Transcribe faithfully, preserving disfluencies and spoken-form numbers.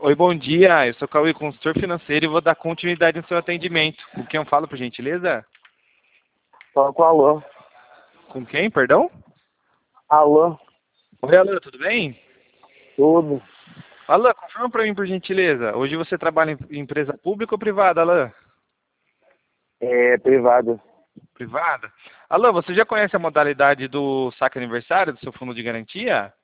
Oi, bom dia. Eu sou Cauê, consultor financeiro e vou dar continuidade no seu atendimento. Com quem eu falo, por gentileza? Fala com o Alan. Com quem, perdão? Alan, Oi, Alan, tudo bem? tudo. Alan, confirma para mim, por gentileza. Hoje você trabalha em empresa pública ou privada, Alan? É privado. Privada? Alan, você já conhece a modalidade do saque aniversário do seu fundo de garantia?